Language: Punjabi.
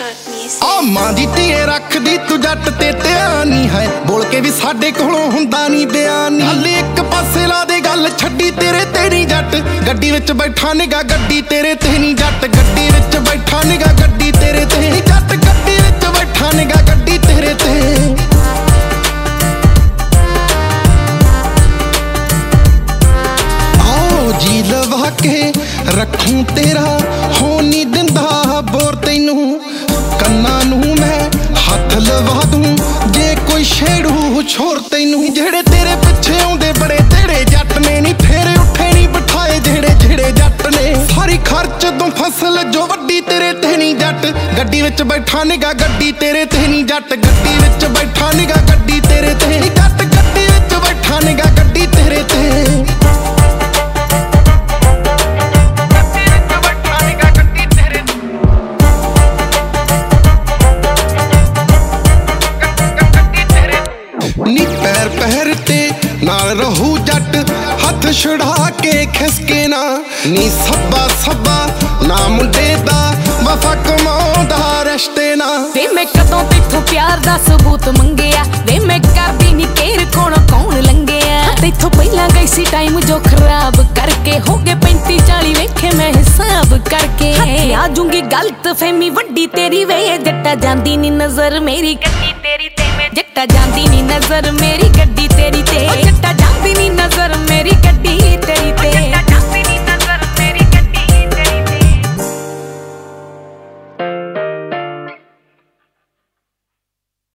ਮਾਂ ਦੀ ਧੀਏ ਰੱਖਦੀ ਤੂੰ ਜੱਟ ਤੇ ਧਿਆਨ ਨਹੀਂ ਹੈ, ਬੋਲ ਕੇ ਵੀ ਸਾਡੇ ਕੋਲੋਂ ਹੁੰਦਾ ਨਹੀਂ ਬਿਆਨ। ਗੱਲ ਇੱਕ ਪਾਸੇ ਲਾ ਦੇ ਗੱਲ ਛੱਡੀ ਤੇਰੇ ਤੇ ਨਹੀਂ ਜੱਟ, ਗੱਡੀ ਵਿੱਚ ਬੈਠਾ ਨਿਗਾ ਗੱਡੀ ਤੇਰੇ ਤੇ ਨਹੀਂ ਜੱਟ, ਗੱਡੀ ਵਿੱਚ ਬੈਠਾ ਨਿਗਾ ਗੱਡੀ ਤੇਰੇ ਤੇ ਨਹੀਂ ਜੱਟ, ਗੱਡੀ ਵਿੱਚ ਬੈਠਾ ਨਿਗਾ ਗੱਡੀ ਤੇਰੇ ਤੇ। ਆਓ ਜੀ ਲਵਾ ਕੇ ਰੱਖੂੰ ਤੇਰਾ ਹੋ ਨਹੀਂ ਦਿੰਦਾ ਬੋਰ ਤੈਨੂੰ, ਕੰਨਾਂ ਨੂੰ ਮੈਂ ਹੱਥ ਲਵਾ ਦੂੰ ਜੇ ਕੋਈ ਛੇੜੂ ਛੋਰ ਤੈਨੂੰ। ਜਿਹੜੇ ਤੇਰੇ ਪਿੱਛੇ ਆਉਂਦੇ ਬੜੇ ਤੇੜੇ ਜੱਟ ਨੇ ਨਹੀਂ, ਫੇਰੇ ਉੱਠੇ ਨਹੀਂ ਬਿਠਾਏ ਜਿਹੜੇ ਜਿਹੜੇ ਜੱਟ ਨੇ। ਸਾਰੀ ਖਰਚ ਤੋਂ ਫਸਲ ਜੋ ਵੱਡੀ ਤੇਰੇ ਤੇ ਨਹੀਂ ਜੱਟ, ਗੱਡੀ ਵਿੱਚ ਬੈਠਾ ਨਿਗਾ ਗੱਡੀ ਤੇਰੇ ਤੇ ਨਹੀਂ ਜੱਟ, ਗੱਡੀ ਵਿੱਚ ਬੈਠਾ ਨਿਗਾ ਗੱਡੀ ਤੇਰੇ ਤੇ ਨਹੀਂ ਜੱਟ, ਗੱਡੀ ਵਿੱਚ ਬੈਠਾ ਨਿਗਾ ਗੱਡੀ ਤੇਰੇ ਤੇ। ਨੀ ਪੈਰ ਪੈਰ ਤੇ ਨਾਲ ਰਹੂ ਜੱਟ ਹੱਥ ਛੁੜਾ ਕੇ ਖਿਸਕੇ ਨਾ, ਨੀ ਸੱਬਾ ਸੱਬਾ ਨਾ ਮੁੰਡੇ ਦਾ ਵਫਾ ਕਮਾਉਂਦਾ ਰਿਸ਼ਤੇ ਨਾ। ਵੇ ਮੈਂ ਕਦੋਂ ਤੈਥੋਂ ਪਿਆਰ ਦਾ ਸਬੂਤ ਮੰਗਿਆ, ਵੇ ਮੈਂ ਕਰਦੀ ਨੀ ਕੇਰ ਕੌਣ ਲੰਘਿਆ। ਤੈਥੋਂ ਪਹਿਲਾਂ ਗਈ ਸੀ ਟਾਈਮ ਜੋ ਖਰਾਬ ਕਰਕੇ, ਹੋ ਗਏ 35 40 ਵੇਖੇ ਮੈਂ ਹਿਸਾਬ ਕਰਕੇ। ਹੱਥ ਆ ਜੂੰਗੀ ਗਲਤ ਫਹਿਮੀ ਵੱਡੀ ਤੇਰੀ ਵੇ, ਜੱਟਾ ਜਾਂਦੀ ਨੀ ਨਜ਼ਰ ਮੇਰੀ ਗੱਡੀ ਤੇਰੀ ਤੇ, ਜੱਟਾ ਜਾਂਦੀ ਨੀ ਨਜ਼ਰ ਮੇਰੀ ਗੱਡੀ ਤੇਰੀ ਤੇ, ਜੱਟਾ ਜਾਂਦੀ ਨੀ ਨਜ਼ਰ ਮੇਰੀ ਗੱਡੀ